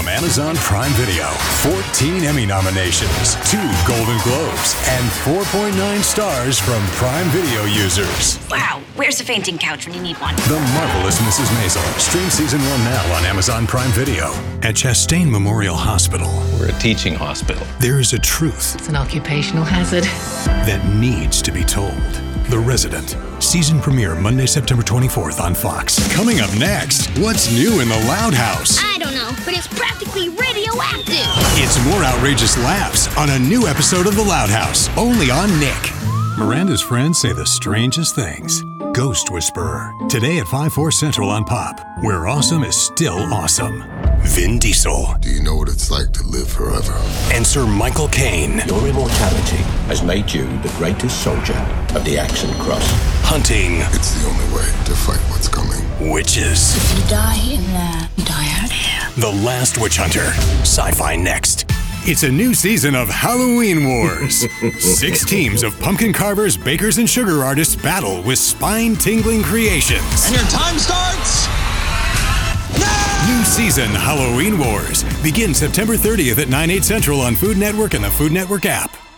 from Amazon Prime Video. 14 Emmy nominations, 2 Golden Globes, and 4.9 stars from Prime Video users. Wow, where's the fainting couch when you need one? The Marvelous Mrs. Maisel. Stream season 1 now on Amazon Prime Video. At Chastain Memorial Hospital, we're a teaching hospital. There is a truth. It's an occupational hazard. That needs to be told. The Resident. Season premiere Monday, September 24th on Fox. Coming up next, what's new in the Loud House? I don't know, but it's practically radioactive. It's more outrageous laughs on a new episode of The Loud House, only on Nick. Miranda's friends say the strangest things. Ghost Whisperer. Today at 5/4 Central on Pop, where awesome is still awesome. Vin Diesel. Do you know what it's like to live forever? And Sir Michael Caine. Your immortality has made you the greatest soldier of the Action Cross. Hunting. It's the only way to fight what's coming. Witches. If you die in there, you die out here. The Last Witch Hunter. Sci-fi next. It's a new season of Halloween Wars. 6 teams of pumpkin carvers, bakers, and sugar artists battle with spine-tingling creations. And your time starts now! New season Halloween Wars begins September 30th at 9/8 Central on Food Network and the Food Network app.